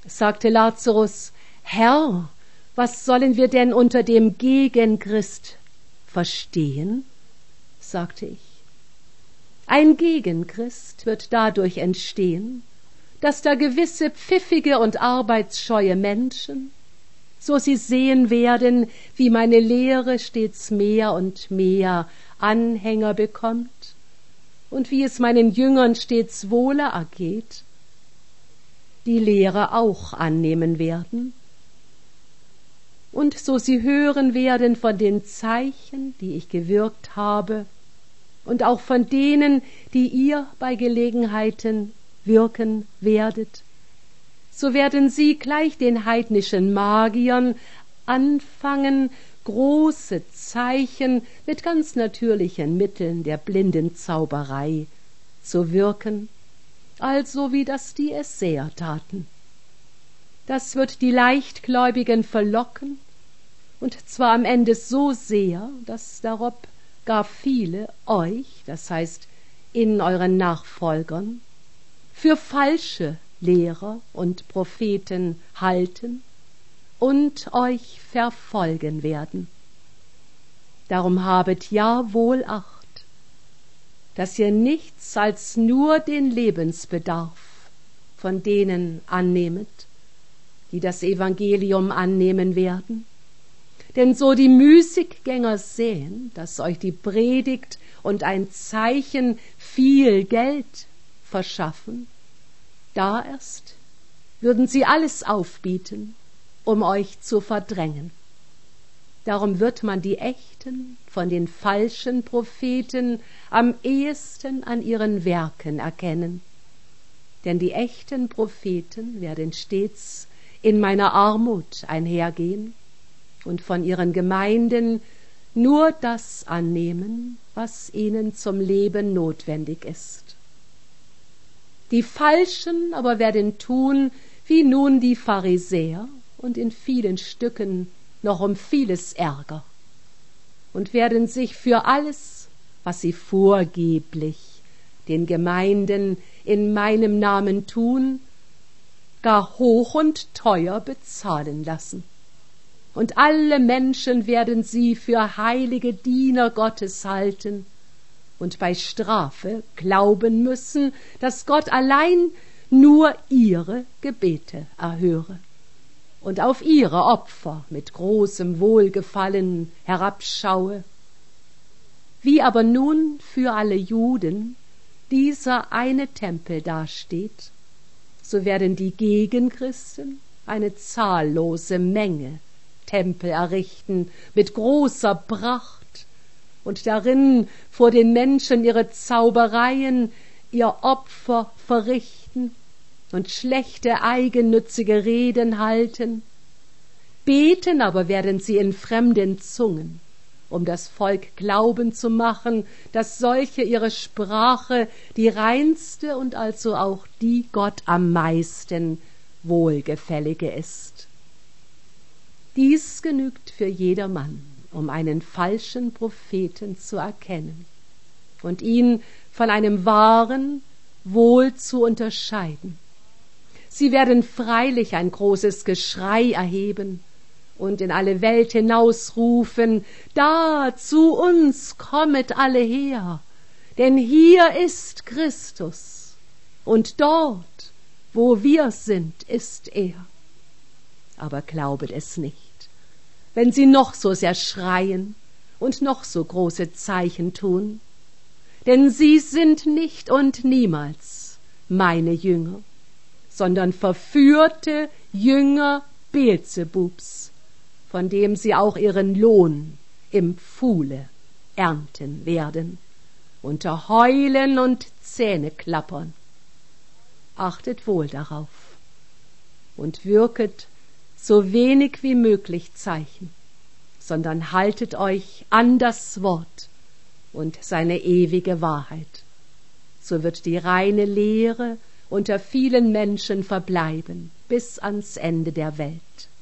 Sagte Lazarus: Herr, was sollen wir denn unter dem Gegenchrist verstehen? Sagte ich: Ein Gegenchrist wird dadurch entstehen, dass da gewisse pfiffige und arbeitsscheue Menschen, so sie sehen werden, wie meine Lehre stets mehr und mehr Anhänger bekommt und wie es meinen Jüngern stets wohler ergeht, die Lehre auch annehmen werden. Und so sie hören werden von den Zeichen, die ich gewirkt habe, und auch von denen, die ihr bei Gelegenheiten wirken werdet, so werden sie gleich den heidnischen Magiern anfangen, große Zeichen mit ganz natürlichen Mitteln der blinden Zauberei zu wirken, also wie das die Essäer taten. Das wird die Leichtgläubigen verlocken, und zwar am Ende so sehr, dass darob gar viele euch, das heißt in euren Nachfolgern, für falsche Lehrer und Propheten halten und euch verfolgen werden. Darum habet ja wohl Acht, dass ihr nichts als nur den Lebensbedarf von denen annehmet, die das Evangelium annehmen werden. Denn so die Müßiggänger sehen, dass euch die Predigt und ein Zeichen viel Geld verschaffen, da erst würden sie alles aufbieten, um euch zu verdrängen. Darum wird man die echten von den falschen Propheten am ehesten an ihren Werken erkennen. Denn die echten Propheten werden stets in meiner Armut einhergehen und von ihren Gemeinden nur das annehmen, was ihnen zum Leben notwendig ist. Die Falschen aber werden tun, wie nun die Pharisäer, und in vielen Stücken noch um vieles ärger, und werden sich für alles, was sie vorgeblich den Gemeinden in meinem Namen tun, gar hoch und teuer bezahlen lassen. Und alle Menschen werden sie für heilige Diener Gottes halten und bei Strafe glauben müssen, dass Gott allein nur ihre Gebete erhöre und auf ihre Opfer mit großem Wohlgefallen herabschaue. Wie aber nun für alle Juden dieser eine Tempel dasteht, so werden die Gegenchristen eine zahllose Menge Tempel errichten mit großer Pracht und darin vor den Menschen ihre Zaubereien, ihr Opfer verrichten und schlechte eigennützige Reden halten. Beten aber werden sie in fremden Zungen, um das Volk glauben zu machen, dass solche ihre Sprache die reinste und also auch die Gott am meisten wohlgefällige ist. Dies genügt für jedermann, um einen falschen Propheten zu erkennen und ihn von einem wahren wohl zu unterscheiden. Sie werden freilich ein großes Geschrei erheben und in alle Welt hinausrufen: Da zu uns kommet alle her, denn hier ist Christus, und dort, wo wir sind, ist er. Aber glaubet es nicht, wenn sie noch so sehr schreien und noch so große Zeichen tun, denn sie sind nicht und niemals meine Jünger, sondern verführte Jünger Beelzebubs, von dem sie auch ihren Lohn im Pfuhle ernten werden, unter Heulen und Zähneklappern. Achtet wohl darauf und wirket so wenig wie möglich Zeichen, sondern haltet euch an das Wort und seine ewige Wahrheit. So wird die reine Lehre unter vielen Menschen verbleiben bis ans Ende der Welt.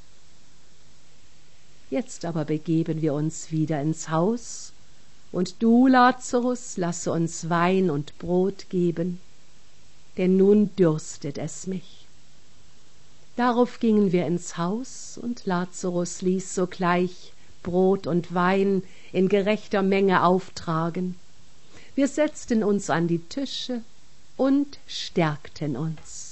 Jetzt aber begeben wir uns wieder ins Haus, und du, Lazarus, lasse uns Wein und Brot geben, denn nun dürstet es mich. Darauf gingen wir ins Haus, und Lazarus ließ sogleich Brot und Wein in gerechter Menge auftragen. Wir setzten uns an die Tische und stärkten uns.